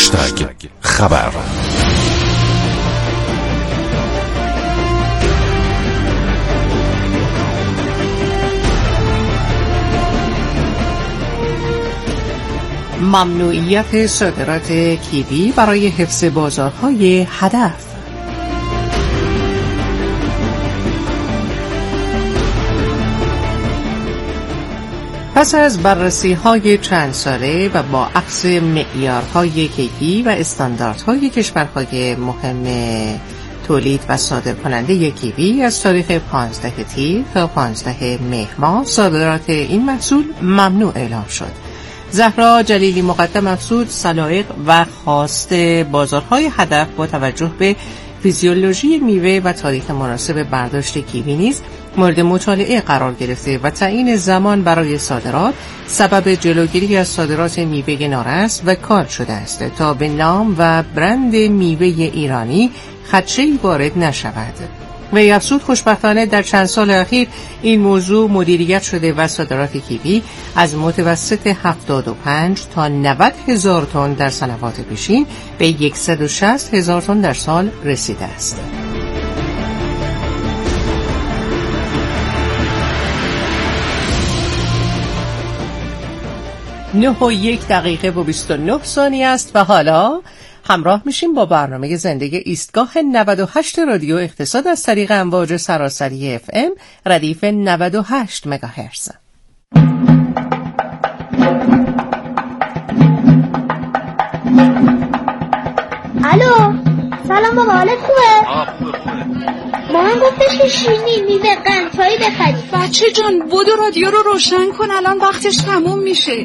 خبر. ممنوعیت صادرات کیوی برای حفظ بازارهای هدف. پس از بررسی‌های چند ساله و با اخذ معیارهای کیفی و استانداردهای کشورهای مهم تولید و صادر کننده کیوی از تاریخ 15 تیر تا 15 مهر ماه صادرات این محصول ممنوع اعلام شد. زهرا جلیلی مقدم افزود سلایق و خواست بازارهای هدف با توجه به فیزیولوژی میوه و تاریخ مناسب برداشت کیوی نیز مورد مطالعه قرار گرفته و تعیین زمان برای صادرات سبب جلوگیری از صادرات میوه نارس و کار شده است تا به نام و برند میوه ایرانی خدشه‌ای وارد نشود. وی افزود خوشبختانه در چند سال اخیر این موضوع مدیریت شده و صادرات کیوی از متوسط 75 تا 90 هزار تن در سنوات پیشین به 160 هزار تن در سال رسیده است. 9:01 و 29 ثانیه است و حالا همراه میشیم با برنامه زنده ایستگاه 98 رادیو اقتصاد از طریق امواج سراسری FM ردیف 98 مگاهرتز. الو، سلام بابا، حالت خوبه؟ مامان گفتش که شیرینی میوه قندهایی بخری. بچه جان بودو رادیو رو روشن کن، الان وقتش تموم میشه.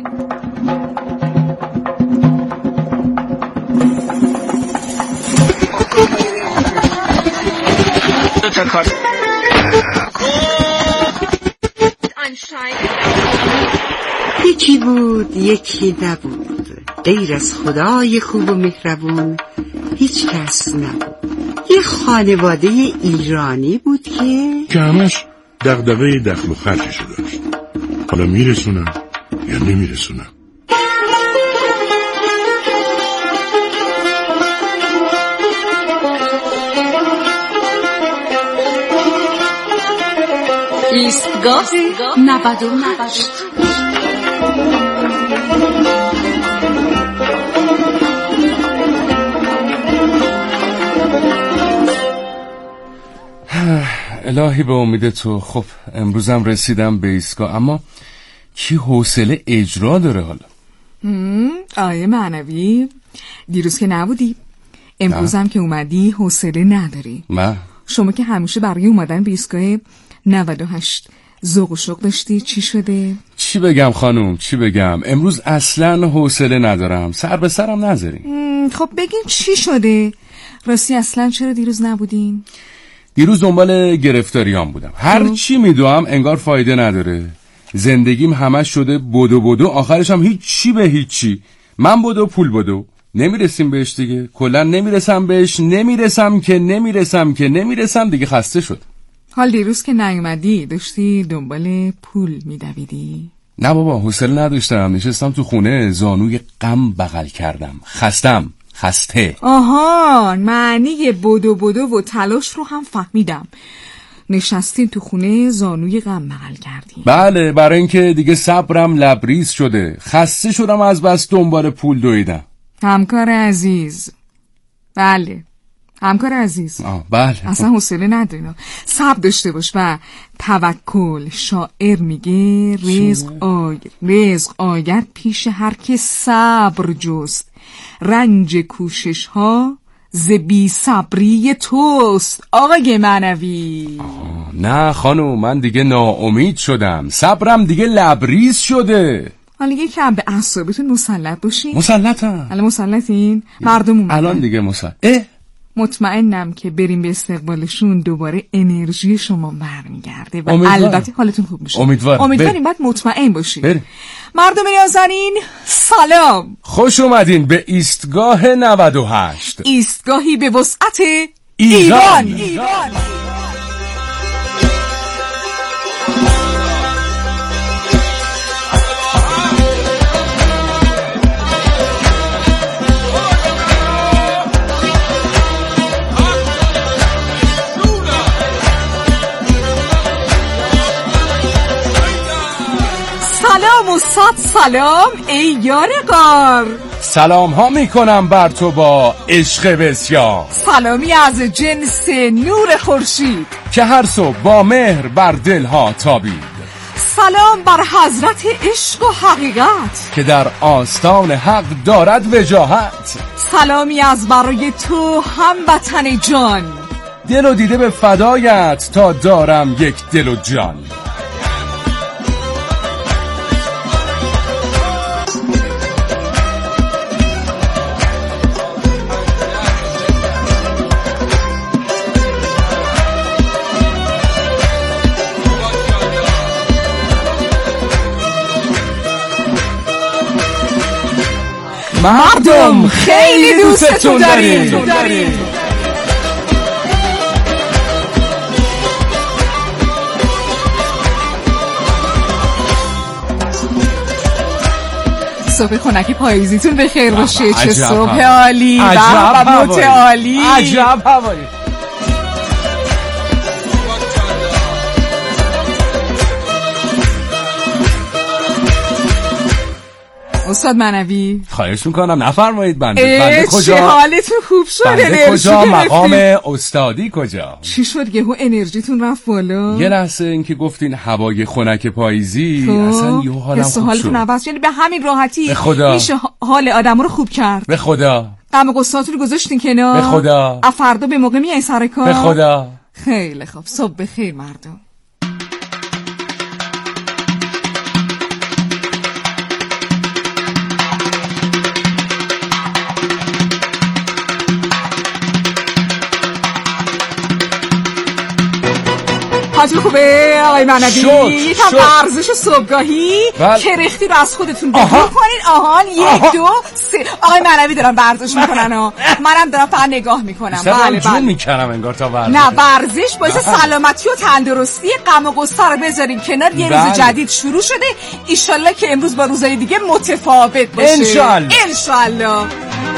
یکی بود یکی نبود، غیر از خدای خوب و مهربون هیچ کس نبود. یه خانواده ایرانی بود که همش دغدغه دخل و خرجشو داشت. حالا میرسونم یا نمیرسونم؟ ایستگاه 98. الهی به امید تو. خب امروزم رسیدم به ایستگاه، اما کی حوصله اجرا داره حالا؟ آیه معنوی دیروز که نبودی، امروزم که اومدی حوصله نداری. من شما که همیشه برای اومدن به ایستگاه 98 ذوق و شوق داشتی، چی شده؟ چی بگم خانوم چی بگم، امروز اصلا حوصله ندارم، سر به سرم نذارین. خب بگین چی شده؟ راستی اصلا چرا دیروز نبودین؟ دیروز دنبال گرفتاریام بودم، هر چی میدوام انگار فایده نداره. زندگیم همش شده بدو، آخرش هم هیچی به هیچی. من بدو پول بدو، نمیرسیم بهش دیگه، کلا نمیرسم بهش، نمیرسم دیگه، خسته شد. حال دیروز که نیومدی داشتی دنبال پول میدویدی؟ نه بابا، حوصله نداشتم، نشستم تو خونه زانوی غم بغل کردم. خسته. آها، معنی بدو و تلاش رو هم فهمیدم. نشستین تو خونه زانوی غم بغل کردین. بله، برای اینکه دیگه صبرم لبریز شده، خسته شدم از بس دنبال پول دویدم. همکار عزیز. بله همکار عزیز. بله، اصلا حوصله ندارین، صبر داشته باش و توکل. شاعر میگه رزق آید پیش هر که صبر جست، رنج کوشش ها ز بی صبری توست. آقای معنوی. نه خانم، من دیگه ناامید شدم، صبرم دیگه لبریز شده. حالا یکم به اعصابتون مسلط باشین. مسلطم. الان مسلطین؟ مردم اومدن الان دیگه مطمئنم که بریم به استقبالشون دوباره انرژی شما برمیگرده و البته حالتون خوب میشه. امیدواریم. بعد مطمئن باشید. مردم نازنین سلام، خوش اومدین به ایستگاه 98، ایستگاهی به وسعت ایران. استاد سلام ای یار غار. سلام ها میکنم بر تو با عشق بسیار. سلامی از جنس نور خورشید که هر صبح با مهر بر دلها تابید. سلام بر حضرت عشق و حقیقت که در آستان حق دارد وجاهت. سلامی از برای تو هموطن جان. دل و دیده به فدایت تا دارم یک دل و جان. مردم خیلی دوستتون داریم. صبح خنک پاییزیتون بخیر باشه. چه صبح عالی و متعالی. عجب هوایی. استاد منوی خواهش میکنم نفرمایید. بنده کجا؟ چه حالتون خوب شد؟ بنده کجا؟ مقام استادی کجا؟ چی شد یهو انرژیتون رفت بالا؟ یه لحظه اینکه گفتین هوای خنک پاییزی اصلا یهو حالم خوب شد. حالتون عوض، یعنی به همین راحتی به خدا میشه حال آدمو رو خوب کرد. به خدا غم و غصه‌تون رو گذاشتین کنار. به خدا فردا به موقع میای سر کار. به خدا. خیلی خوب. صبح بخیر مردم. حالتون خوبه آقای منوی؟ یکم ورزش صبحگاهی کرختی رو از خودتون بدون کنین. آهان 1 2 3. آقای منوی دارن ورزش میکنن و منم دارم فقط نگاه میکنم. بله جون میکنم انگار تا ورزش. نه ورزش باعث سلامتی و تندرستی. غم و غصه رو بذاریم کنار. یه روز جدید شروع شده. ایشالله که امروز با روزهای دیگه متفاوت باشه. انشالله.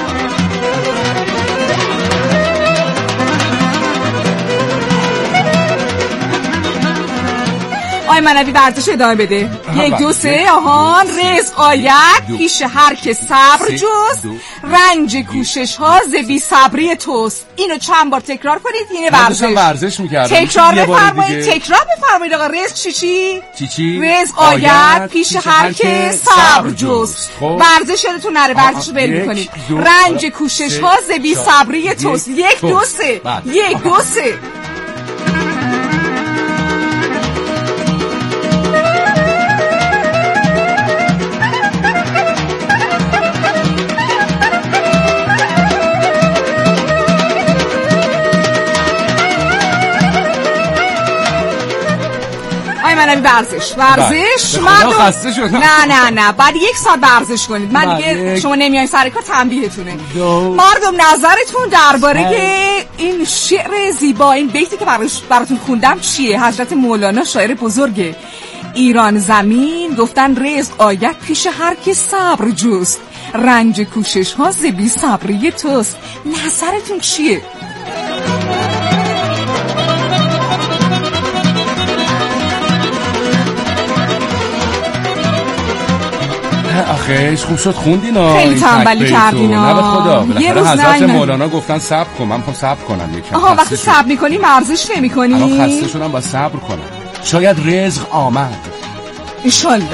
آی منوی ورزش ادامه بده. 1 2 3. آهان رزق آید پیش هر که صبر جست. رنج کوشش ها ز بی صبری توست. اینو چند بار تکرار کنید. اینه ورزش میکردم. تکرار بفرمایید آقا. رزق چی؟ رزق آید پیش هر که صبر جست. ورزش یادتون نره. ورزشو بل میکنید. رنج کوشش ها ز بی صبری توست. 1 2 3. 1 2 3. منوی ورزش مردم. نه بعد 1 ساعت ورزش کنید. من دیگه شما نمیاین سر کار تنبیهتونه. مردم نظرتون درباره این شعر زیبا، این بیتی که براتون خوندم چیه؟ حضرت مولانا شاعر بزرگ ایران زمین گفتن رزق آید پیش هر که صبر جست. رنج کوشش ها ز بی صبری توست. نظرتون چیه؟ آخیش خوب شد خوندینا. خیلی تنبلی کردینا. نه به خدا. یه روز حضرت مولانا گفتن صبر کن. من صبر کنم یکم. آها وقتی صبر میکنی ورزش نمیکنی؟ الان خسته شدم با صبر کنم. شاید رزق آمد. انشالله.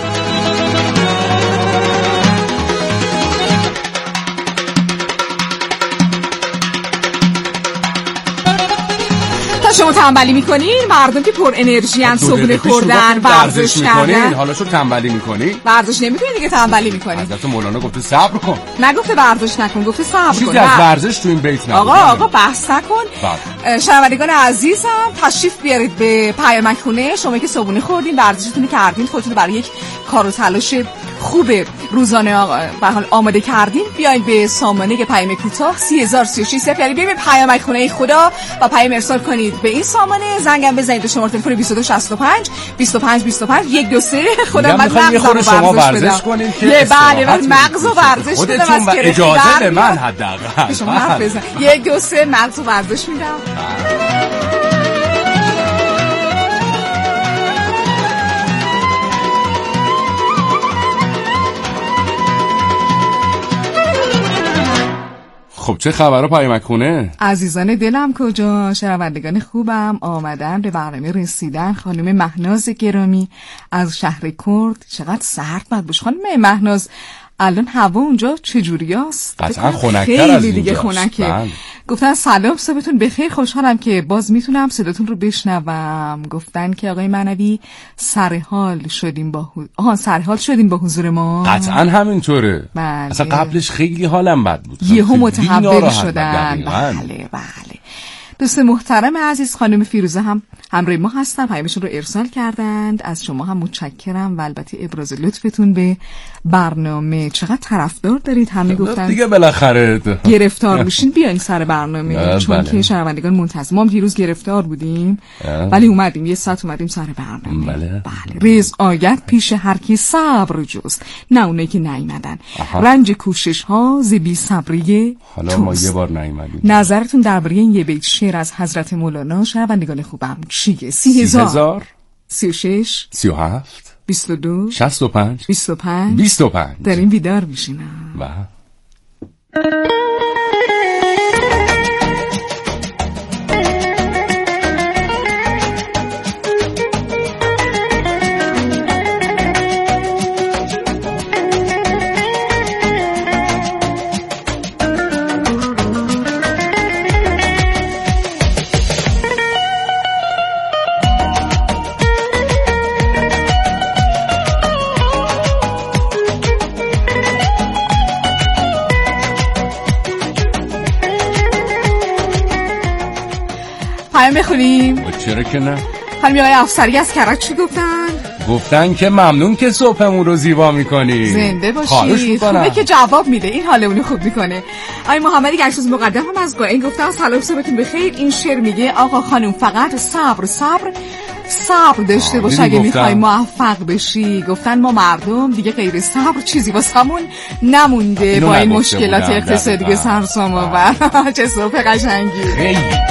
شما تنبلی میکنین؟ مردم که پر انرژی ان، صبحونه خوردن، ورزش کردن. حالا شو تنبلی میکنی؟ ورزش نمیکنی دیگه تنبلی میکنی. حضرت مولانا گفته صبر کن. نگفته ورزش نکن، گفته صبر کن. چیزی از ورزش تو این بیت نبود. آقا بحث نکن. شنوندگان عزیزم تشریف بیارید به پیامک خونه. شما که صبحونه خوردین، ورزشتون کردین، خودتون برای یک کار و تلاش خوبه روزانه به حال آماده کردین، بیاین به سامانه پیام کوتاه 30036 یعنی بیاین به پیامک خونه خدا و پیام ارسال کنید به این سامانه. زنگم بزنید به شماره تلفن 2265 25 25 123. خدا شما ورزش کنید که بله مغز و ورزش بدم. از اجازه به من حداقل شما حرف بزن. 123 مغز و ورزش میدم. خب چه خبره پیامک خونه؟ عزیزان دلم کجا، شنوندگان خوبم آمدن به برنامه رسیدن. خانم مهناز گرامی از شهر کرد. چقدر سرد باید باشه خانم مهناز، الان هوا اونجا چجوری است؟ قطعا خنک‌تر از دیگه اینجاست. خنکه. بله. گفتن سلام صبحتون بخیر، خوشحالم که باز میتونم صداتون رو بشنوم. گفتن که آقای معنوی سرحال شدیم با حضور ما. قطعا همینطوره. بله. اصلا قبلش خیلی حالم بد بود، یهو متحول ناراحت شدن. بود. بله. دوست محترم عزیز خانم فیروزه هم همراه ما هستن، پیامشون رو ارسال کردند. از شما هم متشکرم و البته ابراز لطفتون به برنامه. چقدر طرفدار دارید، همه گفتن دیگه بالاخره گرفتار بشین بیاین سر برنامه. چون که شنوندگان منتظر، ما هم دیروز گرفتار بودیم ولی اومدیم یه ساعت اومدیم سر برنامه. بله. رزق آید پیش هر کی صبر جست، نه اونایی که نیومدن. رنج کوشش ها ز بی صبری حالا ما یه بار نیومدیم. نظرتون درباره این یه بیت شعر از حضرت مولانا شنوندگان خوبم چیه؟ 30,000 36 37 22 65 25 داریم بیدار میشینم. و بخونیم. چرا که نه؟ خانم آقای افسری از کرج چی گفتن که ممنون که صبحمون رو زیبا میکنی. زنده باشید. خوبه که جواب میده، این حالمون خوب میکنه. آقای محمدی گرشوز مقدم هم از قائن گفتن سلام صبحتون بخیر. این شعر میگه آقا خانم فقط صبر داشته باش اگه میخوای موفق بشی. گفتن ما مردم دیگه غیر صبر چیزی واسمون نمونده با این مشکلات اقتصادی سرسام و چه صبح قشنگی.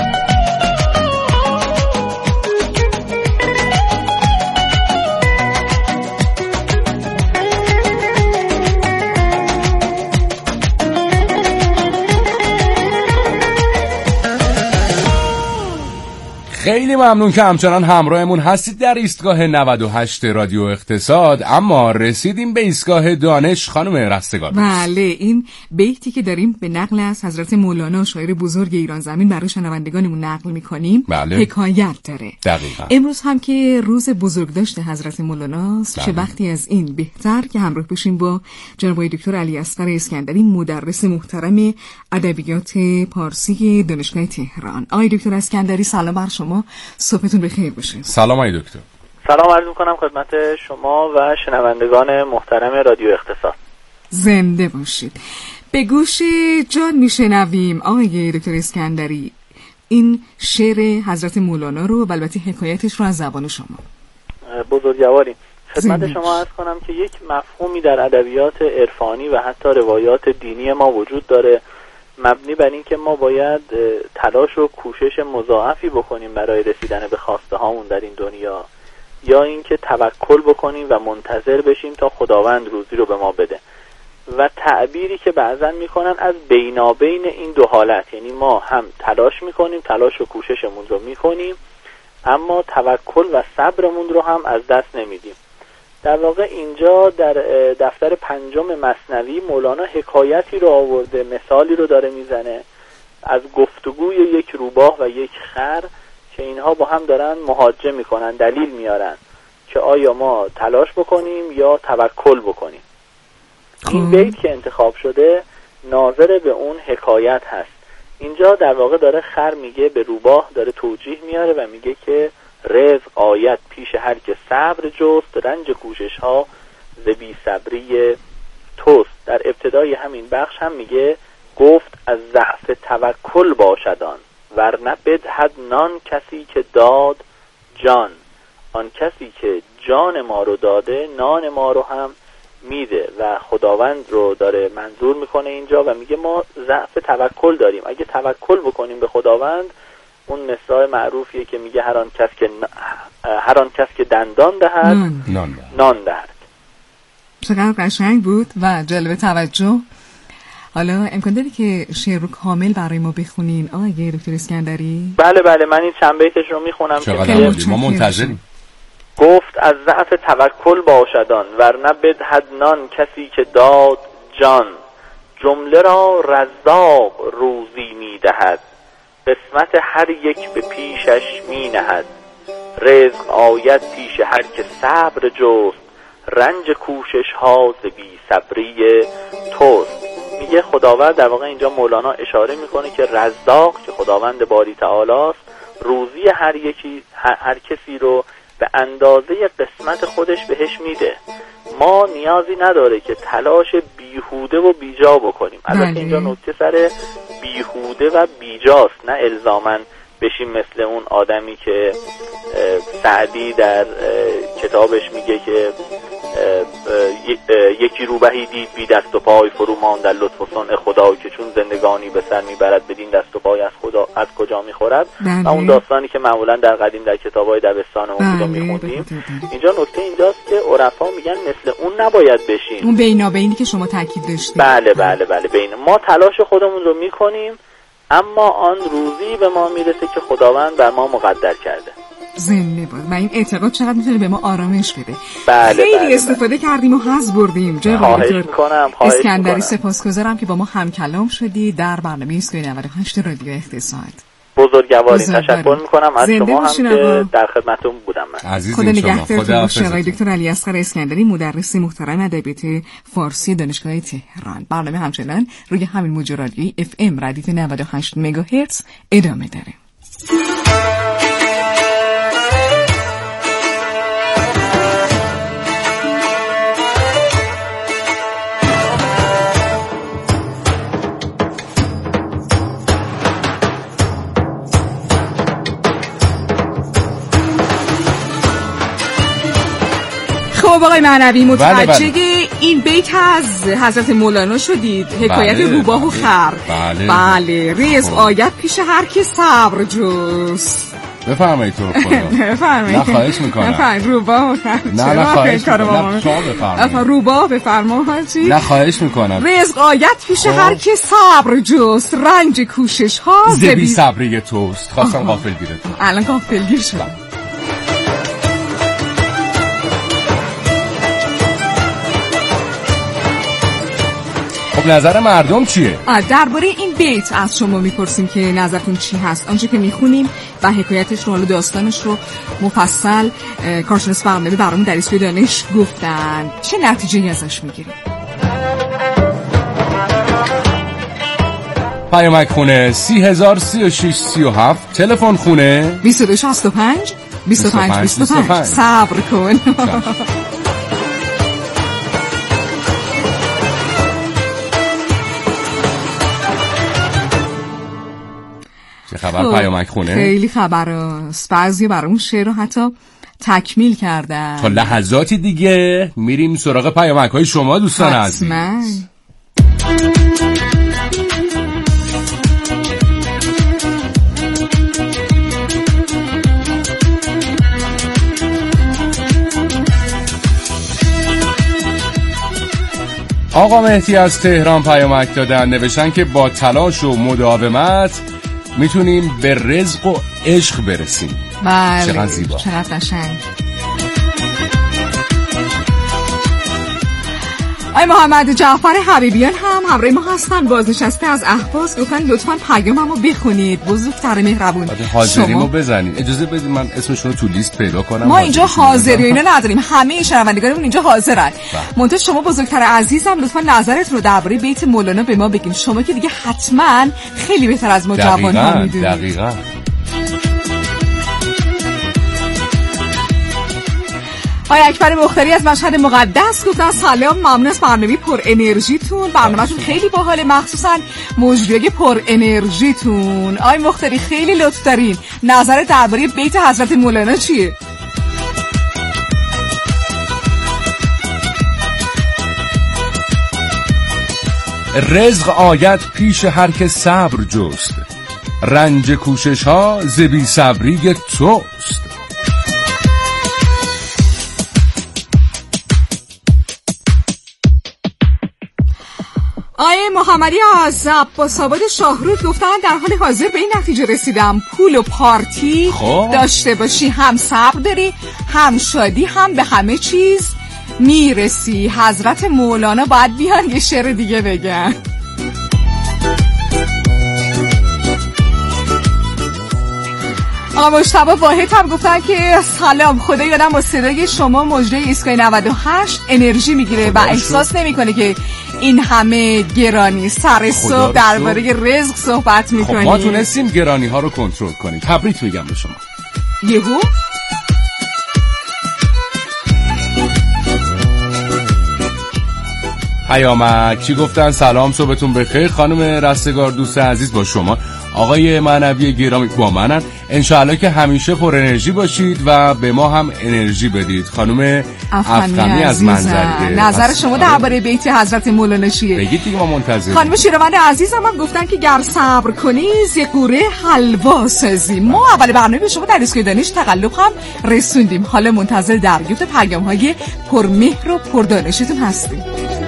خیلی ممنون که همچنان همراهمون هستید در ایستگاه 98 رادیو اقتصاد. اما رسیدیم به ایستگاه دانش. خانم رستگار. بله، این بیتی که داریم به نقل از حضرت مولانا شاعر بزرگ ایران زمین برای شنوندگانمون نقل میکنیم. بله. حکایت داره. دقیقاً. امروز هم که روز بزرگداشت حضرت مولاناست. چه وقتی از این بهتر که همراه بشیم با جناب دکتر علی اصغر اسکندری، مدرس محترم ادبیات پارسی دانشگاه تهران. آقای دکتر اسکندری سلام بر شما، صبحتون بخیر باشه. سلام آقای دکتر. سلام عرض می‌کنم خدمت شما و شنوندگان محترم رادیو اقتصاد. زنده باشید. به گوش جان میشنویم آقای دکتر اسکندری این شعر حضرت مولانا رو و البته حکایتش رو از زبان شما. بزرگواریم. خدمت شما عرض کنم که یک مفهومی در ادبیات عرفانی و حتی روایات دینی ما وجود داره، مبنی بر این که ما باید تلاش و کوشش مضاعفی بکنیم برای رسیدن به خواسته هامون در این دنیا، یا اینکه توکل بکنیم و منتظر بشیم تا خداوند روزی رو به ما بده. و تعبیری که بعضن میکنن از بینابین این دو حالت، یعنی ما هم تلاش میکنیم، تلاش و کوششمون رو میکنیم، اما توکل و صبرمون رو هم از دست نمیدیم. در واقع اینجا در دفتر 5 مثنوی مولانا حکایتی رو آورده، مثالی رو داره میزنه از گفتگوی یک روباه و یک خر که اینها با هم دارن محاجه میکنن، دلیل میارن که آیا ما تلاش بکنیم یا توکل بکنیم. این بیت که انتخاب شده ناظر به اون حکایت هست. اینجا در واقع داره خر میگه به روباه، داره توجیه میاره و میگه که رزق آید پیش هر که صبر جست، رنج کوشش ها ز بی صبری توست. در ابتدای همین بخش هم میگه گفت از ضعف توکل باشدان، ورنه بدهد نان کسی که داد جان. آن کسی که جان ما رو داده نان ما رو هم میده و خداوند رو داره منظور میکنه اینجا و میگه ما ضعف توکل داریم. اگه توکل بکنیم به خداوند، اون مصرع معروفیه که میگه هر آن کس که دندان دهد نان دهد. چقدر قشنگ بود و جلب توجه. حالا امکان داری که شعر رو کامل برای ما بخونین آقای دکتر اسکندری؟ بله من این چند بیتش رو میخونم که ما منتظریم. گفت از ضعف توکل باشدان ورنه بدهد نان کسی که داد جان. جمله را رزاق روزی میدهد قسمت هر یک به پیشش مینهد. رزق آید پیش هر که صبر جست رنج کوشش ها ز بی صبری توست. میگه خداوند، در واقع اینجا مولانا اشاره میکنه که رزاق که خداوند باری تعالی است روزی هر کسی رو به اندازه قسمت خودش بهش میده. ما نیازی نداره که تلاش بیهوده و بیجا بکنیم. البته اینجا نکته سر بیهوده و بیجاست، نه الزاماً بشیم مثل اون آدمی که سعدی در کتابش میگه که یکی روبهی دید بی دست و پای فرو ماند در لطف و صنع خدا که چون زندگانی به سر میبرد بدین دست و پای از کجا میخورد. و اون داستانی که معمولا در قدیم در کتابای دبستانمون رو میخوندیم. اینجا نکته اینجاست که عرفا میگن مثل اون نباید بشین. اون بینابینی که شما تاکید داشتید. بله بین ما تلاش خودمون رو میکنیم اما آن روزی به ما میرسه که خداوند بر ما مقدر کرده. زنده بود. و این اعتقاد چقدر میتونه به ما آرامش بده. خیلی استفاده کردیم و حظ بردیم. خواهش میکنم. اسکندری سپاسگزارم که با ما هم کلام شدی در برنامه ایستگاه 98 رادیو اقتصاد. بزرگوارین تشکر میکنم از شما هم که در خدمتتون بودم. خدا نگهدارتون باشه آقای دکتر علی اصغر اسکندری، مدرس محترم ادبیات فارسی دانشگاه تهران. برنامه همچنان روی همین موج رادیویی FM ردیف 98 مگاهرتز ادامه داره. خب آقای معنوی متوجه این بیت از حضرت مولانا شدید، حکایت روباه و خر. بله رزق آید پیش هر که صبر جست. بفرمایید تو خدا. بفرمایید. نه خواهش میکنم. بفرمایید روباه و خر. نه خواهش میکنم. شما بفرمایید. روباه بفرمایید. نه خواهش میکنم. رزق آید پیش هر که صبر جست رنج کوشش ها ز بی صبری توست. خواستم غافلگیرتون. الان غافلگیر شدم. نظر مردم چیه؟ درباره این بیت از شما میپرسیم که نظرتون چی هست. آنچه که میخونیم و حکایتش رو، حالا داستانش رو مفصل کارشناس برنامه برامون در ایستگاه دانش گفتن. چه نتیجه‌ای ازش میگیریم؟ پیامک خونه 303637، تلفن خونه 2265 2525. صبر کن. خبر پیامک خونه؟ خیلی خبر است. بعضی برامون شعر رو حتی تکمیل کردن. تا لحظاتی دیگه میریم سراغ پیامک های شما دوستان عزیز. آقا مهدی از تهران پیامک دادن، نوشتن که با تلاش و مداومت میتونیم به رزق و عشق برسیم. بله. چقدر زیبا، چقدر قشنگ. آی محمد جعفر حبیبیان هم همراه ما هستن، بازنشسته از اهواز. گفتن لطفاً پیاممو بخونید، بزرگتر مهربون. حاضریمو بزنید. اجازه بدید من اسمشون رو تو لیست پیدا کنم. ما اینجا حاضری اینا نداریم، همه شنوندگانمون اینجا حاضرن. منتها شما بزرگتر عزیزم لطفاً نظرتون رو درباره بیت مولانا به ما بگین. شما که دیگه حتماً خیلی بهتر از ما جوان‌ها میدونید. دقیقاً. آقای اکبر مختاری از مشهد مقدس گفتن سلام، ممنون از برنامه پر انرژیتون. برنامه‌تون خیلی باحاله، مخصوصا موضوعی پر انرژیتون. آقای مختاری خیلی لطف دارین. نظر درباره بیت حضرت مولانا چیه؟ رزق آید پیش هر که صبر جست رنج کوشش ها ز بی صبری توست. آیه محمدی از عباس‌آباد شاهرود گفتن در حال حاضر به این نتیجه رسیدم پول و پارتی داشته باشی هم صبر داری هم شادی هم به همه چیز میرسی. حضرت مولانا باید بیان یه شعر دیگه بگن. آقا مجتبی واحد هم گفتن که سلام، خدایی آدم با صدای شما مجری ایستگاه 98 انرژی میگیره و احساس نمیکنه که این همه گرانی سر صبح درباره رزق صحبت میکنی. خب ما تونستیم گرانی ها رو کنترل کنیم. تبریک میگم به شما. یهو پیامک چی گفتن؟ سلام، صبحتون بخیر خانم رستگار، دوست عزیز با شما آقای معنوی گرامی با منن. انشاءالله که همیشه پر انرژی باشید و به ما هم انرژی بدید. خانم افخمی از منظریه، نظر شما درباره بیت حضرت مولانا چیه؟ بگید دیگه، ما منتظریم. خانم شیروان عزیزم هم گفتن که گر صبر کنی ز قوره حلوا سازی. ما اول برنامه به شما در ایستگاه دانش تقلب هم رسوندیم، حالا منتظر دریافت پیام‌های پرمهر و پردانشتون هستیم.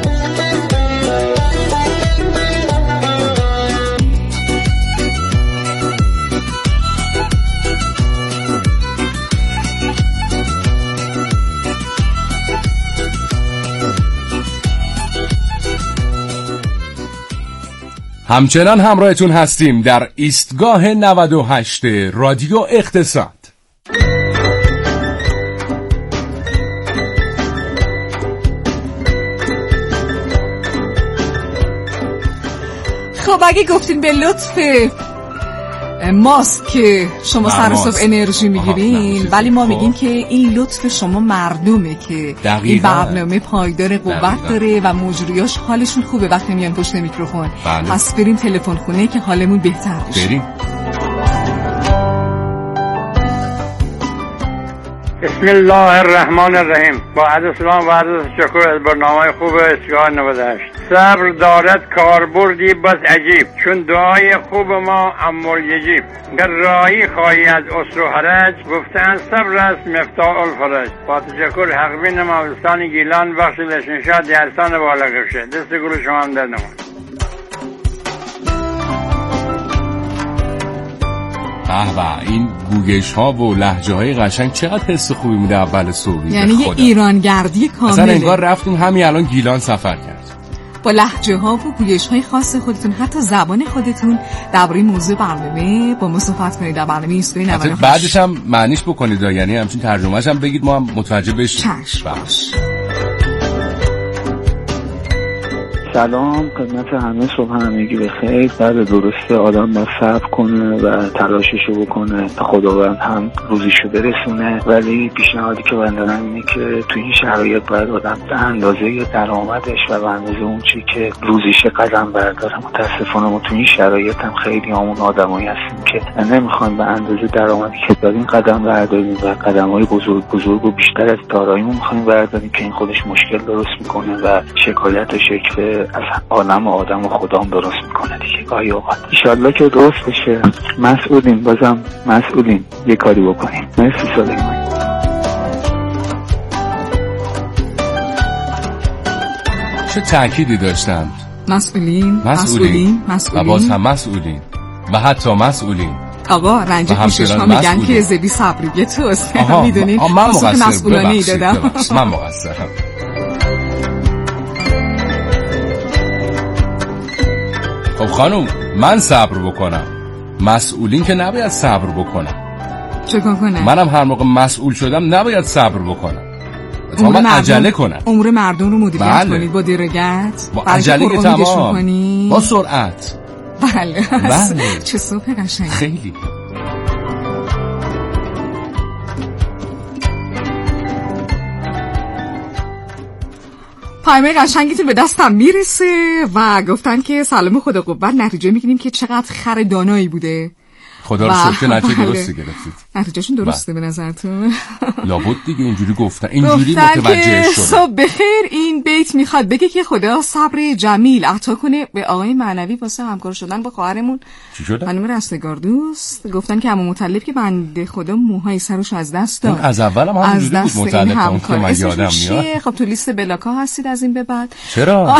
همچنان همراهتون هستیم در ایستگاه 98 رادیو اقتصاد. خب اگه گفتین به لطف ماست که شما سر صبح انرژی میگیرین، ولی ما میگیم که این لطف شما مردمه که این برنامه پایدار قوت داره و مجریاش حالشون خوبه وقتی میان پشت میکروفون. پس بریم تلفن خونه که حالمون بهتر بشه. بریم. بسم الله الرحمن الرحیم. با عرض سلام و عرض شکر از برنامه خوب ایستگاه 98. صبر دارد کاربردی بس عجیب، چون دعای خوب ما امول یجیب. گر راهی خواهی از اسر و حرج، گفتن صبر است مفتاح الفرج. با تشکر حقبین مولستان گیلان بخش لشنشاد دیرستان بالگرشه. دست گل شما هم در نمون. این گوگش ها و لهجه های قشنگ چقدر حس خوبی میده اول صبح. یعنی یه ایرانگردی کامله. اصلا انگار رفتیم همین الان گیلان سفر کرد. با لهجه ها و گوگش های خاص خودتون، حتی زبان خودتون درباره موضوع برنامه با ما صحبت کنید در برنامه ایستگاه 98. بعدش هم معنیش بکنید، یعنی همچین ترجمه‌اش هم بگید ما هم متوجه بشیم. باش. سلام خدمت همه، صبح همگی بخیر. بعد درسته آدم باید صبر کنه و تلاششو بکنه تا خداوند هم روزیشو برسونه، ولی پیشنهادی که من دارم اینه که تو این شرایط باید آدم به اندازه درآمدش و به اندازه اون چی که روزیش قدم برداره. متاسفانه ما تو این شرایط هم خیلی همون آدمایی هستیم که نمیخوایم به اندازه درآمدی که داریم قدم برداریم و قدم‌های بزرگ و بیشتر از داراییمون می‌خوایم برداریم که این خودش مشکل درست میکنه و شکایت و شکوه از آدم و خدا هم درست میکنه دیگه گاهی اوقات. انشالله که درست بشه. بازم مسئولین یه کاری بکنیم. مرسی سلیمان. چه تأکیدی داشتم؟ مسئولین و باز هم مسئولین و حتی مسئولین. آقا رنج پیشش ها میگن که زبی صبریه توست. میدونین من مسئولانه دادم. من مقصرم. خب خانم، من صبر بکنم، مسئولین که نباید صبر بکنم. چکار کنم؟ منم هر موقع مسئول شدم نباید صبر بکنم، من عجله کنم. امور مردم رو مدیریت کنید با درگت، با عجله که تمام، با سرعت. بله. چه صبح قشنگ. خیلی. پیام قشنگیتون به دستم میرسه و گفتن که سلام خدا قوت، نتیجه میگیریم که چقدر خر دانایی بوده. خدا رو شکر نتیجه درستی گرفتید. نتیجهشون درسته به نظرتون؟ لابد دیگه اینجوری گفتن، اینجوری متوجه شدم. صبح بخیر. این بیت میخواد بگه که خدا صبر جمیل عطا کنه به آقای معنوی واسه همکار شدن با خواهرمون چی شده؟ خانم رستگار دوست. گفتن که عمو مطلب که بنده خدا موهای سرش از دست داد. از اول هم همونجوری بود مطلب که من یادم میاد. خب تو لیست بلاک‌ها هستید از این به بعد. چرا؟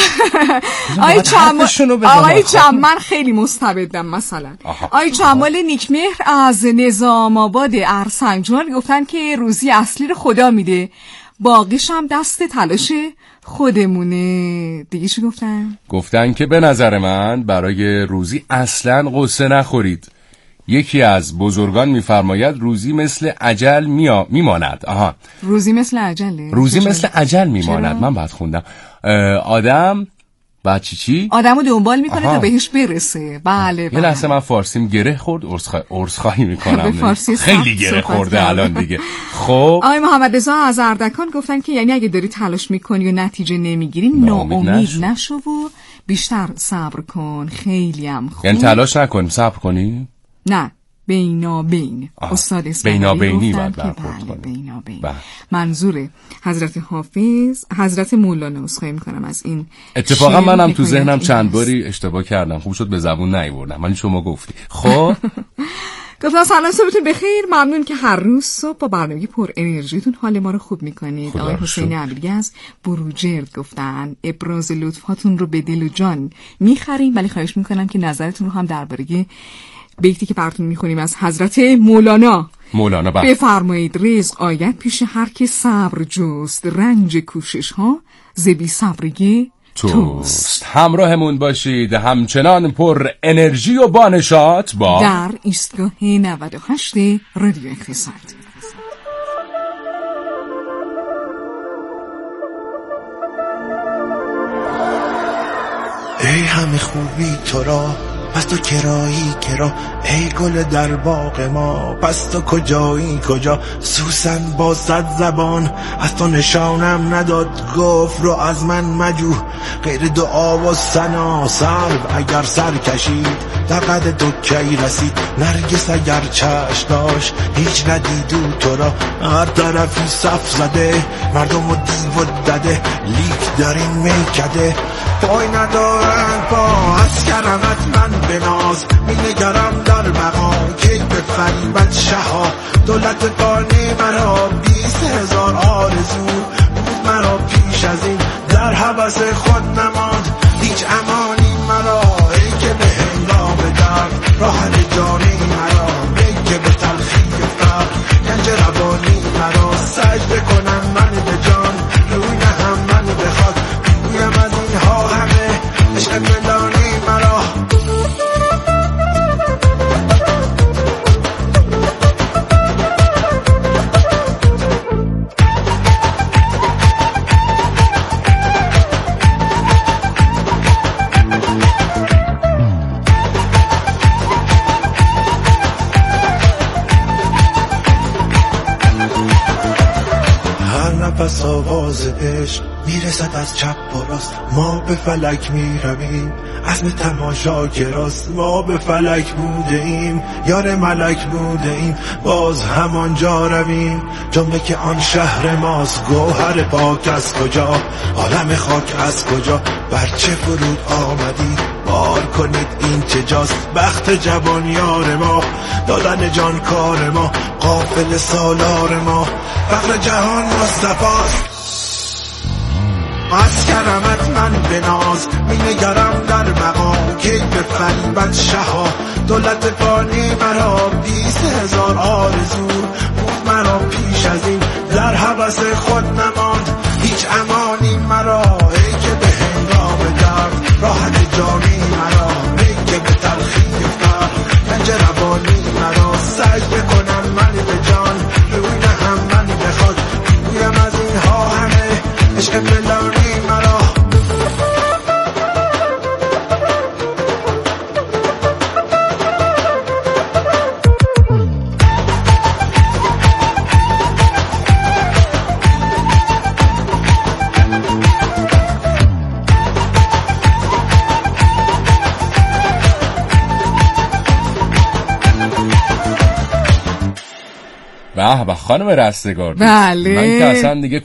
آقای من خیلی مستبدم مثلا. آقای جمال نیکمهر از نظام آباد ارسنجان گفتن که روزی اصلی رو خدا میده، باقیش هم دست تلاش خودمونه. دیگه چی گفتن؟ گفتن که به نظر من برای روزی اصلا قصه نخورید. یکی از بزرگان میفرماید روزی مثل اجل میماند. روزی مثل اجله؟ روزی مثل اجل میماند. من بعد خوندم آدم بعد چی؟ آدمو دنبال میکنه تا بهش برسه. بله. یه لحظه من فارسیم گره خورد، عذرخواهی میکنم. خیلی گره خورده الان دیگه. خب آقای محمد رضا از اردکان گفتن که یعنی اگه داری تلاش میکنی و نتیجه نمیگیری ناامید نشو و بیشتر صبر کن. خیلی هم خوب. یعنی تلاش نکن، صبر کنی؟ نه، بینابین. استاد بینابینی باید برخورد کنی. منظور حضرت مولانا. عذرخواهی میکنم از این. اتفاقا منم تو ذهنم چند باری اشتباه کردم، خوب شد به زبون نیاوردم ولی شما گفتی. خب گفتم سلام، صبحتون بخیر. ممنون که هر روز صبح با برنامه پر انرژیتون حال ما رو خوب میکنید. آقای حسین عبدی از بروجرد گفتن ابراز لطفاتون رو به دل و جان میخریم، ولی خواهش میکنم که نظرتون رو هم درباره بیتی که براتون میخونیم از حضرت مولانا بفرمایید. رزق آید پیش هر که صبر جست، رنج کوشش ها ز بی صبری توست. همراهمون باشید همچنان پر انرژی و بانشات با در ایستگاه 98 رادیو اقتصاد. ای همه خوبی تو را پس تو کرایی کرا، ای گل در باغ ما پس تو کجایی کجا. سوسن با 100 زبان از تو نشانم نداد، گفت رو از من مجو غیر دعا و ثنا. سرو اگر سر کشید در قد تو کی رسید، نرگس اگر چشم داشت هیچ ندیدو تو را. هر طرفی صف زده مردم و دیو و دده، لیک در این میکده پای ندارن پا. از کرمت من بناز مینگرم در مقام که به فریبت شها. دولت قانی مرا 20,000 آرزو بود مرا پیش از این، در حبس خود نماند هیچ امانی مرا. ای که به هنگام درد راحت جانی مرا، ای که به تلخی فرق گنج روانی مرا. سجده کنم من به جان روی نهم من بخواد، گویم از اینها همه عشق فلانی مرا. پس آواز عشق میرسد از چپ و راست، ما به فلک میرویم عزم تماشا که راست. ما به فلک بوده ایم یار ملک بوده ایم، باز همانجا رویم جمله که آن شهر ماست. گوهر پاک از کجا عالم خاک از کجا، بر چه فرود آمدید بار کنید این چه جاست. بخت جوان یار ما دادن جان کار ما، قافل سالار ما فقر جهان مصطفاست. از کرمت من بناز مینگرم در مقام که به فریبت شها. دولت فانی مرا 20,000 آرزو بود مرا پیش از این، در حبس خود نماند هیچ امانی مرا. ای که به هنگام درد راحت جانی مرا، ای که به تلخی فرق گنج روانی مرا. سجده کنم من به جان روی نهم من بخواد، گویم از اینها همه عشق فلانی مرا. به خانم رستگار، بله من که اصلا دیگه